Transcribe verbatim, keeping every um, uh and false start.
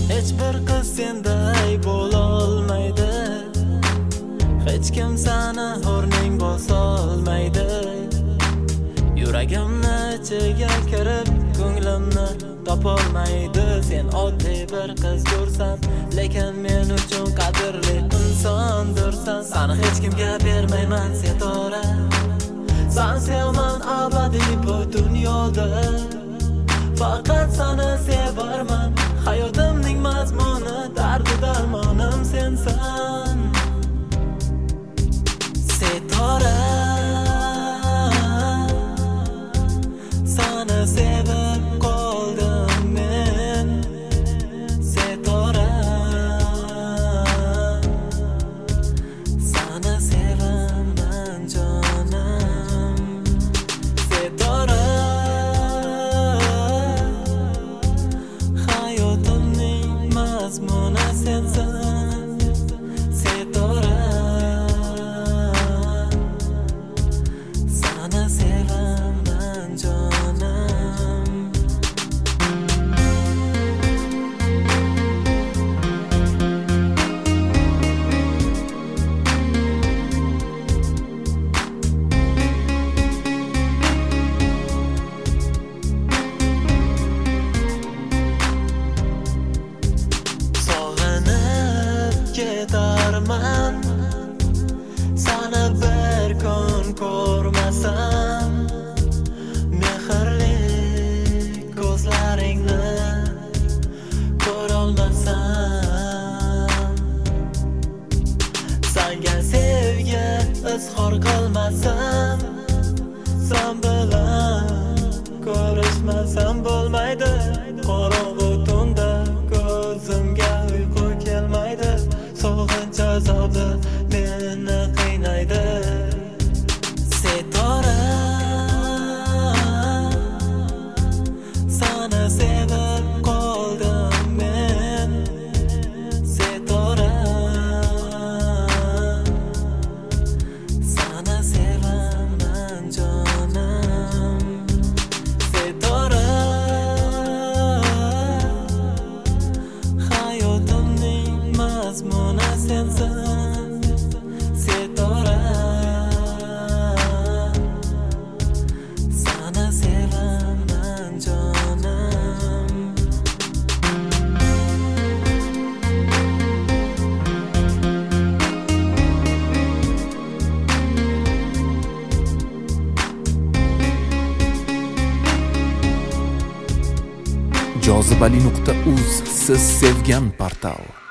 Hech bir qiz senday bo'lolmaydi, hech kim seni o'rning bosolmaydi. Yuragimni ichiga kirib ko'nglimni topolmaydi. Sen oddiy bir qiz ko'rsan, lekin men uchun qadrli insondirsan. Seni hech kimga bermayman setora, seni sevman abadiy bu dunyoda. Faqat seni sevarman, hayotimning mazmuni, dardi darmonim sensan. Setora, seni sevib qoldim men. Setora, seni sevaman jonim. Setora, hayotimning mazmuni sensan. Setora, seni sevaman jonim. Sog'inib ketarman, seni bir kun ko'rmasam. Mehrli ko'zlaringni ko'rolmasam, senga sevgi izhor qilmasam, sen bilan ko'rishmasam bo'lmaydi. Qorong'u tunda ko'zimga uyqu kelmaydi, sog'inch azobi meni qiynaydi. Setora, seni sevib qoldim men. Setora, seni sevaman jonim. Setora, hayotimning mazmuni sensan. Setora, seni sevaman jonim. jozibali nuqta uz siz sevgan portal.